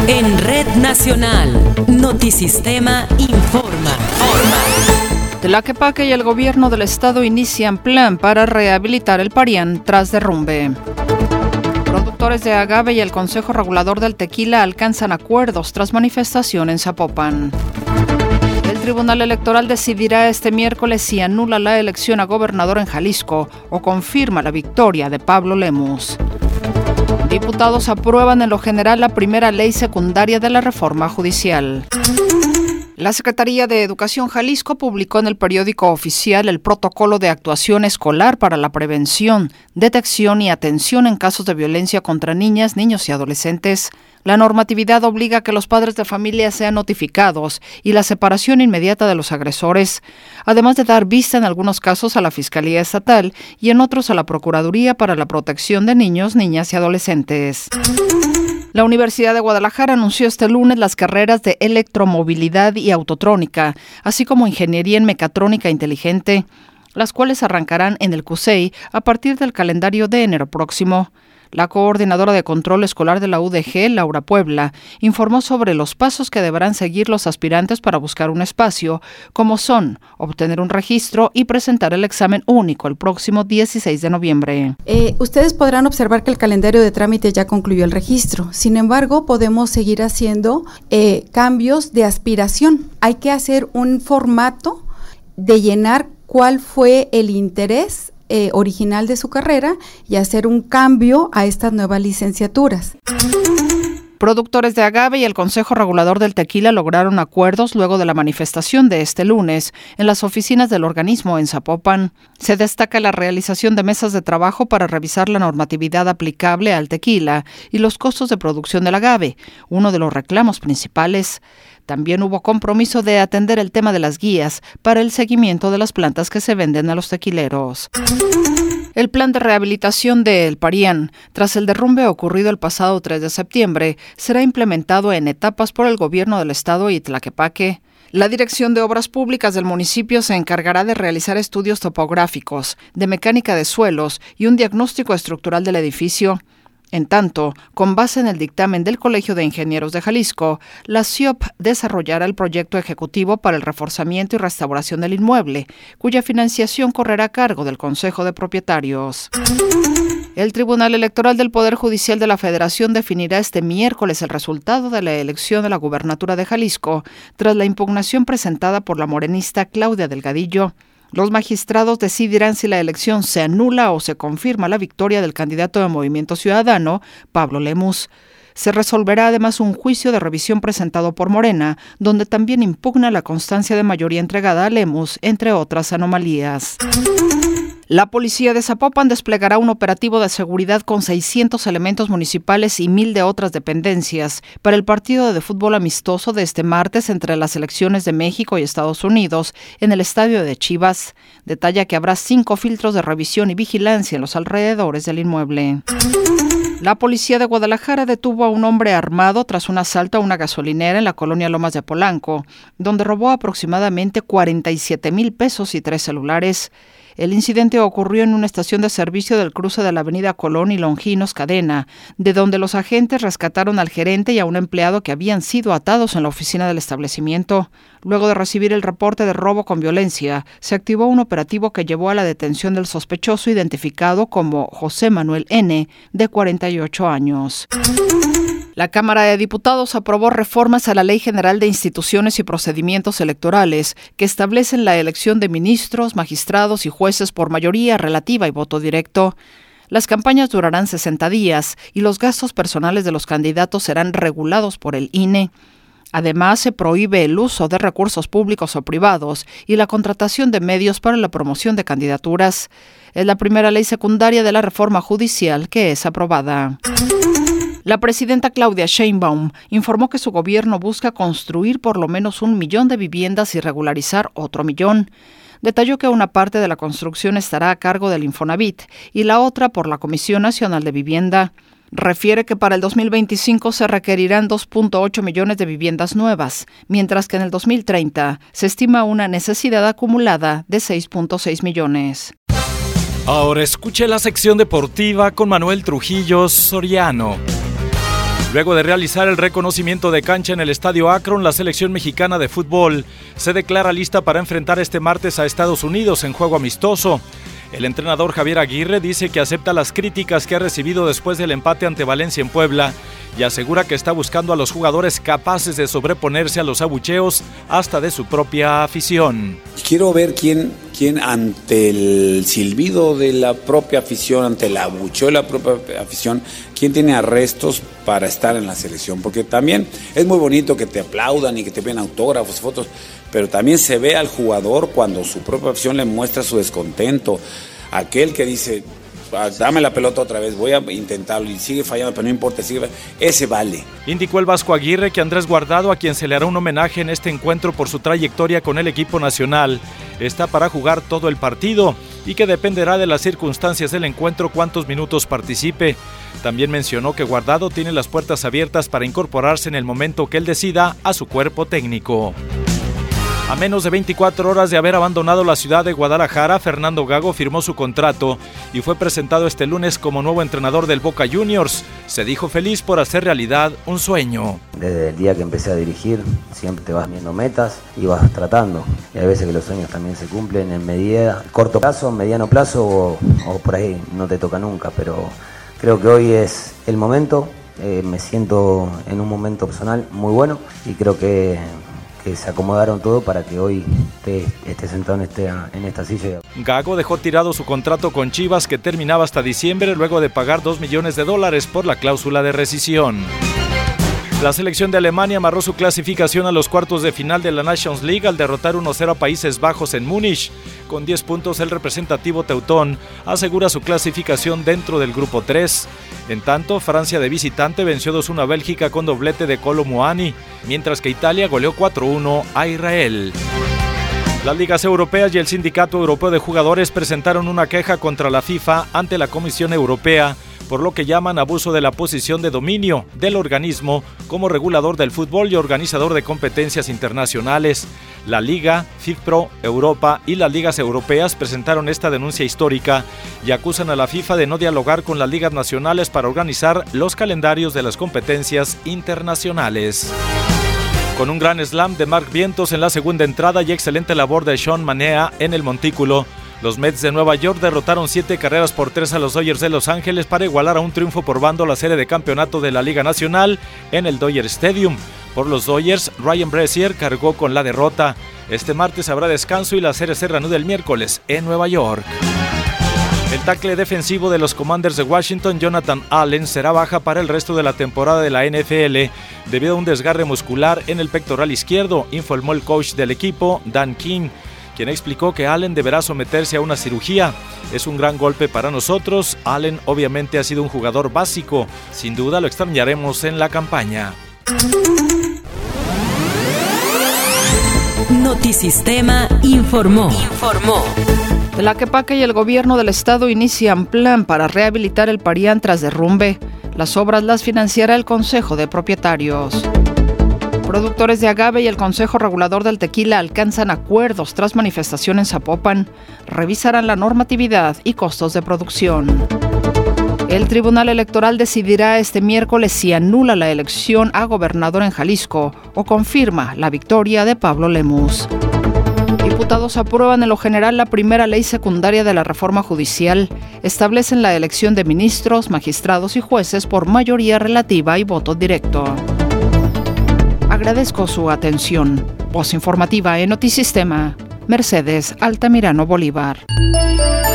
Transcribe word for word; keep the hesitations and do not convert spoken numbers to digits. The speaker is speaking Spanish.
En Red Nacional, Notisistema informa. Tlaquepaque y el gobierno del estado inician plan para rehabilitar el Parián tras derrumbe. Productores de agave y el Consejo Regulador del Tequila alcanzan acuerdos tras manifestación en Zapopan. El Tribunal Electoral decidirá este miércoles si anula la elección a gobernador en Jalisco o confirma la victoria de Pablo Lemus. Diputados aprueban en lo general la primera ley secundaria de la reforma judicial. La Secretaría de Educación Jalisco publicó en el periódico oficial el protocolo de actuación escolar para la prevención, detección y atención en casos de violencia contra niñas, niños y adolescentes. La normatividad obliga a que los padres de familia sean notificados y la separación inmediata de los agresores, además de dar vista en algunos casos a la Fiscalía Estatal y en otros a la Procuraduría para la Protección de Niños, Niñas y Adolescentes. La Universidad de Guadalajara anunció este lunes las carreras de electromovilidad y autotrónica, así como ingeniería en mecatrónica inteligente, las cuales arrancarán en el CUSEI a partir del calendario de enero próximo. La coordinadora de control escolar de la U D G, Laura Puebla, informó sobre los pasos que deberán seguir los aspirantes para buscar un espacio, como son obtener un registro y presentar el examen único el próximo dieciséis de noviembre. Eh, ustedes podrán observar que el calendario de trámite ya concluyó el registro. Sin embargo, podemos seguir haciendo eh, cambios de aspiración. Hay que hacer un formato de llenar cuál fue el interés Eh, original de su carrera y hacer un cambio a estas nuevas licenciaturas. Productores de agave y el Consejo Regulador del Tequila lograron acuerdos luego de la manifestación de este lunes en las oficinas del organismo en Zapopan. Se destaca la realización de mesas de trabajo para revisar la normatividad aplicable al tequila y los costos de producción del agave, uno de los reclamos principales. También hubo compromiso de atender el tema de las guías para el seguimiento de las plantas que se venden a los tequileros. El plan de rehabilitación de El Parián, tras el derrumbe ocurrido el pasado tres de septiembre, será implementado en etapas por el gobierno del estado y Tlaquepaque. La Dirección de Obras Públicas del municipio se encargará de realizar estudios topográficos, de mecánica de suelos y un diagnóstico estructural del edificio. En tanto, con base en el dictamen del Colegio de Ingenieros de Jalisco, la C I O P desarrollará el proyecto ejecutivo para el reforzamiento y restauración del inmueble, cuya financiación correrá a cargo del Consejo de Propietarios. El Tribunal Electoral del Poder Judicial de la Federación definirá este miércoles el resultado de la elección de la gubernatura de Jalisco, tras la impugnación presentada por la morenista Claudia Delgadillo. Los magistrados decidirán si la elección se anula o se confirma la victoria del candidato de Movimiento Ciudadano, Pablo Lemus. Se resolverá además un juicio de revisión presentado por Morena, donde también impugna la constancia de mayoría entregada a Lemus, entre otras anomalías. La policía de Zapopan desplegará un operativo de seguridad con seiscientos elementos municipales y mil de otras dependencias para el partido de fútbol amistoso de este martes entre las selecciones de México y Estados Unidos en el estadio de Chivas. Detalla que habrá cinco filtros de revisión y vigilancia en los alrededores del inmueble. La policía de Guadalajara detuvo a un hombre armado tras un asalto a una gasolinera en la colonia Lomas de Polanco, donde robó aproximadamente cuarenta y siete mil pesos y tres celulares. El incidente ocurrió en una estación de servicio del cruce de la avenida Colón y Longinos Cadena, de donde los agentes rescataron al gerente y a un empleado que habían sido atados en la oficina del establecimiento. Luego de recibir el reporte de robo con violencia, se activó un operativo que llevó a la detención del sospechoso identificado como José Manuel N., de cuarenta y ocho años. La Cámara de Diputados aprobó reformas a la Ley General de Instituciones y Procedimientos Electorales que establecen la elección de ministros, magistrados y jueces por mayoría relativa y voto directo. Las campañas durarán sesenta días y los gastos personales de los candidatos serán regulados por el I N E. Además, se prohíbe el uso de recursos públicos o privados y la contratación de medios para la promoción de candidaturas. Es la primera ley secundaria de la reforma judicial que es aprobada. La presidenta Claudia Sheinbaum informó que su gobierno busca construir por lo menos un millón de viviendas y regularizar otro millón. Detalló que una parte de la construcción estará a cargo del Infonavit y la otra por la Comisión Nacional de Vivienda. Refiere que para el dos mil veinticinco se requerirán dos punto ocho millones de viviendas nuevas, mientras que en el dos mil treinta se estima una necesidad acumulada de seis punto seis millones. Ahora escuche la sección deportiva con Manuel Trujillo Soriano. Luego de realizar el reconocimiento de cancha en el Estadio Akron, la selección mexicana de fútbol se declara lista para enfrentar este martes a Estados Unidos en juego amistoso. El entrenador Javier Aguirre dice que acepta las críticas que ha recibido después del empate ante Valencia en Puebla y asegura que está buscando a los jugadores capaces de sobreponerse a los abucheos hasta de su propia afición. Quiero ver quién, quién ante el silbido de la propia afición, ante el abucheo de la propia afición, quién tiene arrestos para estar en la selección, porque también es muy bonito que te aplaudan y que te piden autógrafos, fotos, pero también se ve al jugador cuando su propia afición le muestra su descontento, aquel que dice, dame la pelota otra vez, voy a intentarlo y sigue fallando, pero no importa, sigue, ese vale. Indicó el Vasco Aguirre que Andrés Guardado, a quien se le hará un homenaje en este encuentro por su trayectoria con el equipo nacional, está para jugar todo el partido y que dependerá de las circunstancias del encuentro cuántos minutos participe. También mencionó que Guardado tiene las puertas abiertas para incorporarse en el momento que él decida a su cuerpo técnico. A menos de veinticuatro horas de haber abandonado la ciudad de Guadalajara, Fernando Gago firmó su contrato y fue presentado este lunes como nuevo entrenador del Boca Juniors. Se dijo feliz por hacer realidad un sueñño. Desde el día que empecé a dirigir, siempre te vas viendo metas y vas tratando. Y hay veces que los sueños también se cumplen en medida, corto plazo, mediano plazo o, o por ahí no te toca nunca. Pero creo que hoy es el momento. Eh, me siento en un momento personal muy bueno y creo que... que se acomodaron todo para que hoy esté, esté sentado en, este, en esta silla. Gago dejó tirado su contrato con Chivas, que terminaba hasta diciembre, luego de pagar dos millones de dólares por la cláusula de rescisión. La selección de Alemania amarró su clasificación a los cuartos de final de la Nations League al derrotar uno cero a Países Bajos en Múnich. Con diez puntos, el representativo teutón asegura su clasificación dentro del grupo tres. En tanto, Francia de visitante venció dos uno a Bélgica con doblete de Kolo Muani, mientras que Italia goleó cuatro uno a Israel. Las ligas europeas y el Sindicato Europeo de Jugadores presentaron una queja contra la FIFA ante la Comisión Europea por lo que llaman abuso de la posición de dominio del organismo como regulador del fútbol y organizador de competencias internacionales. La Liga, FIFPro, Europa y las ligas europeas presentaron esta denuncia histórica y acusan a la FIFA de no dialogar con las ligas nacionales para organizar los calendarios de las competencias internacionales. Con un gran slam de Marc Vientos en la segunda entrada y excelente labor de Sean Manea en el montículo, los Mets de Nueva York derrotaron siete carreras por tres a los Dodgers de Los Ángeles para igualar a un triunfo por bando la serie de campeonato de la Liga Nacional en el Dodger Stadium. Por los Dodgers, Ryan Brasier cargó con la derrota. Este martes habrá descanso y la serie se reanuda el miércoles en Nueva York. El tackle defensivo de los Commanders de Washington, Jonathan Allen, será baja para el resto de la temporada de la N F L debido a un desgarre muscular en el pectoral izquierdo, informó el coach del equipo, Dan King, quien explicó que Allen deberá someterse a una cirugía. Es un gran golpe para nosotros. Allen obviamente ha sido un jugador básico. Sin duda lo extrañaremos en la campaña. Notisistema informó. Informó. Tlaquepaque y el gobierno del estado inician plan para rehabilitar el Parián tras derrumbe. Las obras las financiará el Consejo de Propietarios. Productores de agave y el Consejo Regulador del Tequila alcanzan acuerdos tras manifestación en Zapopan. Revisarán la normatividad y costos de producción. El Tribunal Electoral decidirá este miércoles si anula la elección a gobernador en Jalisco o confirma la victoria de Pablo Lemus. Diputados aprueban en lo general la primera ley secundaria de la reforma judicial. Establecen la elección de ministros, magistrados y jueces por mayoría relativa y voto directo. Agradezco su atención. Voz informativa en Notisistema. Mercedes Altamirano Bolívar.